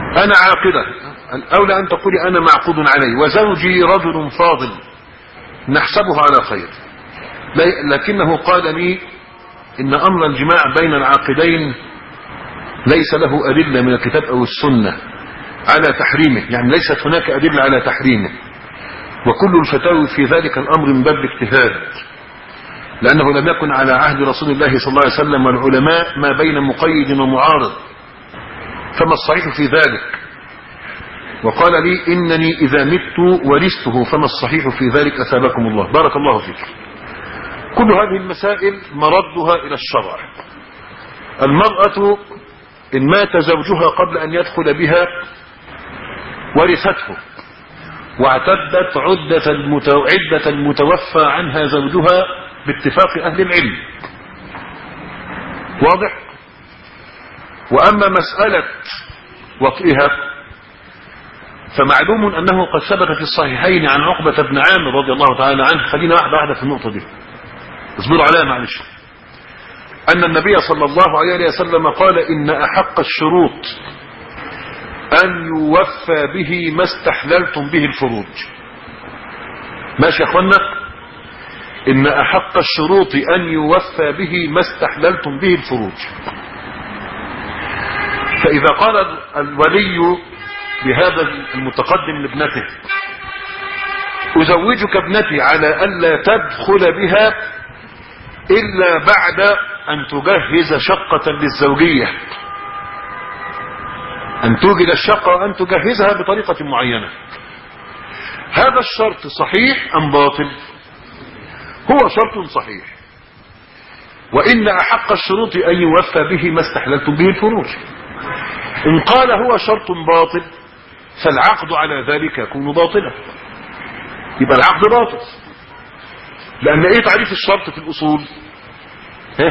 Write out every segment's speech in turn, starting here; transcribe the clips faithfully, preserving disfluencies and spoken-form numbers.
أنا عاقدة، الأولى أن تقولي أنا معقود عليه، وزوجي رجل فاضل نحسبه على خير، لكنه قال لي إن أمر الجماع بين العاقدين ليس له أدلة من الكتاب أو السنة على تحريمه، يعني ليست هناك أدلة على تحريمه، وكل الفتاوي في ذلك الأمر من باب الاجتهاد، لأنه لم يكن على عهد رسول الله صلى الله عليه وسلم والعلماء ما بين مقيد ومعارض، فما الصحيح في ذلك؟ وقال لي إنني إذا مت ورثته، فما الصحيح في ذلك؟ أثابكم الله. بارك الله فيك. كل هذه المسائل مردها إلى الشرع. المرأة إن مات زوجها قبل أن يدخل بها ورثته، واعتدت عدة عدة المتوفى عنها زوجها باتفاق أهل العلم، واضح؟ وأما مسألة وطئها فمعلوم أنه قد ثبت في الصحيحين عن عقبة بن عامر رضي الله تعالى عنه. خلينا واحدة واحدة في النقطة دي، اصبروا عليها معلش. أن النبي صلى الله عليه وسلم قال إن أحق الشروط أن يوفى به ما استحللتم به الفروج. ماشي يا أخوانا؟ إن أحق الشروط أن يوفى به ما استحللتم به الفروج. فإذا قال الولي بهذا المتقدم لابنته أزوجك ابنتي على ألا تدخل بها إلا بعد أن تجهز شقة للزوجية، أن توجد الشقة وأن تجهزها بطريقة معينة، هذا الشرط صحيح أم باطل؟ هو شرط صحيح، وإن أحق الشروط أن يوفى به ما استحللتم به الفروج. إن قال هو شرط باطل فالعقد على ذلك يكون باطلا، يبقى العقد باطل. لأن إيه تعريف الشرط في الأصول؟ ها؟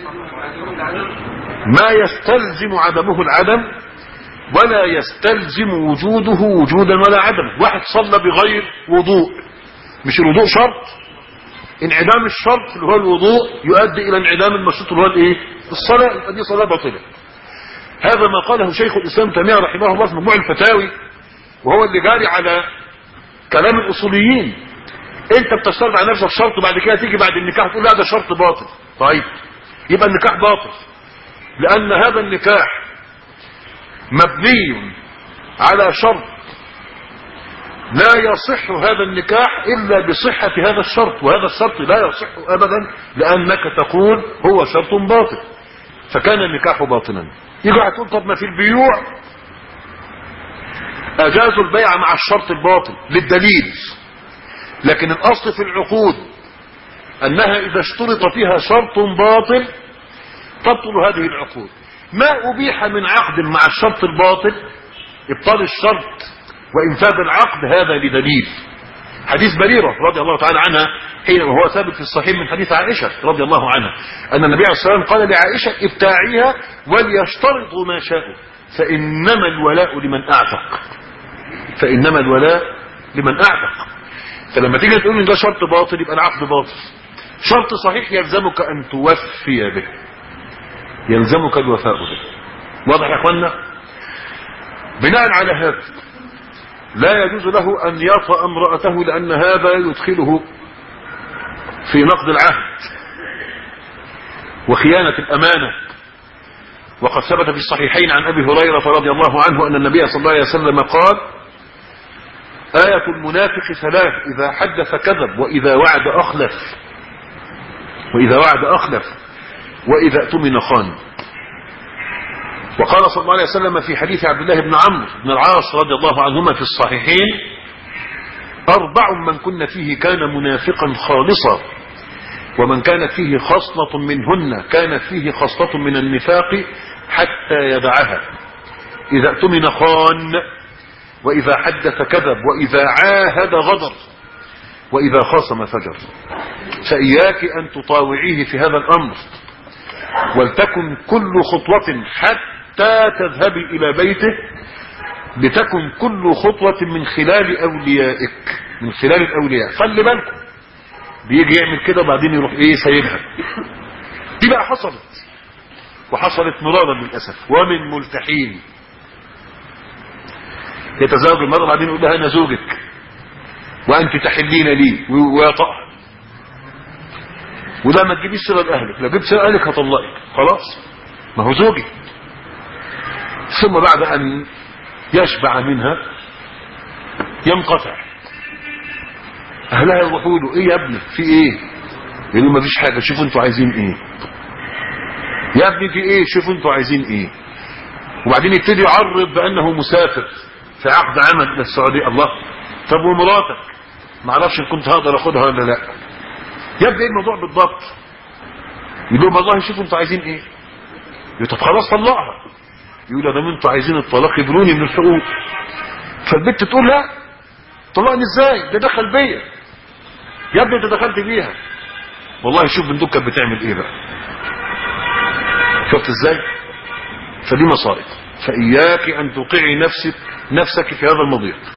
ما يستلزم عدمه العدم ولا يستلزم وجوده وجودا ولا عدم. واحد صلى بغير وضوء، مش الوضوء شرط؟ انعدام الشرط اللي هو الوضوء يؤدي إلى انعدام المشروط اللي هو الايه؟ الصلاة. دي صلاة باطلة. هذا ما قاله شيخ الإسلام تيمية رحمه الله في مجموع الفتاوي، وهو اللي جاري على كلام الأصوليين. انت بتشترط على نفسك شرط وبعد كده تيجي بعد النكاح تقول لا ده شرط باطل. طيب يبقى النكاح باطل، لأن هذا النكاح مبني على شرط لا يصح هذا النكاح إلا بصحة هذا الشرط، وهذا الشرط لا يصح أبدا لأنك تقول هو شرط باطل، فكان النكاح باطلا. يبقى هتقول طب ما في البيوع أجازوا البيع مع الشرط الباطل للدليل، لكن الأصل في العقود أنها إذا اشترط فيها شرط باطل تبطل هذه العقود. ما أبيح من عقد مع الشرط الباطل إبطال الشرط وإنفاذ العقد هذا لدليل. حديث بريرة رضي الله تعالى عنها حين وهو ثابت في الصحيح من حديث عائشة رضي الله عنها أن النبي عليه الصلاة والسلام قال لعائشة ابتاعيها وليشترطوا ما شاءوا فإنما الولاء لمن أعتق، فإنما الولاء لمن أعتق. فلما تيجي تقول إن ده شرط باطل يبقى العقد باطل. شرط صحيح يلزمك أن توفي به، يلزمك الوفاء به. واضح يا أخوانا؟ بناء على هذا لا يجوز له أن يطأ امرأته، لأن هذا يدخله في نقض العهد وخيانة الأمانة. وقد ثبت في الصحيحين عن أبي هريرة رضي الله عنه أن النبي صلى الله عليه وسلم قال آية المنافق ثلاث: إذا حدث كذب، وإذا وعد أخلف، وإذا وعد أخلف، وإذا اؤتمن خان. وقال صلى الله عليه وسلم في حديث عبد الله بن عمرو بن العاص رضي الله عنهما في الصحيحين: أربع من كن فيه كان منافقا خالصا، ومن كانت فيه خصلة منهن كانت فيه خصلة من النفاق حتى يدعها: إذا اؤتمن خان، وإذا حدث كذب، وإذا عاهد غدر، وإذا خاصم فجر. فإياك أن تطاوعيه في هذا الأمر، ولتكن كل خطوة حتى تذهبي إلى بيته لتكن كل خطوة من خلال أوليائك، من خلال الأولياء. خلي بالكم بيجي يعمل كده وبعدين يروح إيه سايبها. دي بقى حصلت، وحصلت مرارا للأسف، ومن ملتحين. يتزوج المرأة بعدين يقول لها انا زوجك وانت تحلين لي ويطأ. وده ما تجيبيش سيرة لاهلك، لو جبت سيرة اهلك هطلقك خلاص، ما هو زوجي. ثم بعد ان يشبع منها ينقطع، اهلها يروحوا له ايه يا ابني في ايه؟ يقولوا ما فيش حاجه، شوفوا انتوا عايزين ايه يا ابني، في ايه؟ شوفوا انتوا عايزين ايه. وبعدين يبتدي يعرض بانه مسافر في عقد عمل الى السعوديه. الله، طب ومراتك؟ ما اعرفش ان كنت هقدر اخدها ولا لا. يبدا ايه الموضوع بالضبط؟ يقول والله شوفوا انتوا عايزين ايه. يقول طب خلاص طلقها. يقول يا دام انتوا عايزين الطلاق يبروني من الحقوق. فالبنت تقول لا، طلقني ازاي؟ ده دخل بيا. يا ابني انت دخلت بيها. والله شوف بنتك كانت بتعمل ايه بقى. شفت ازاي؟ فدي مصائب. فاياك ان توقعي نفسك نفسك في هذا المضيق.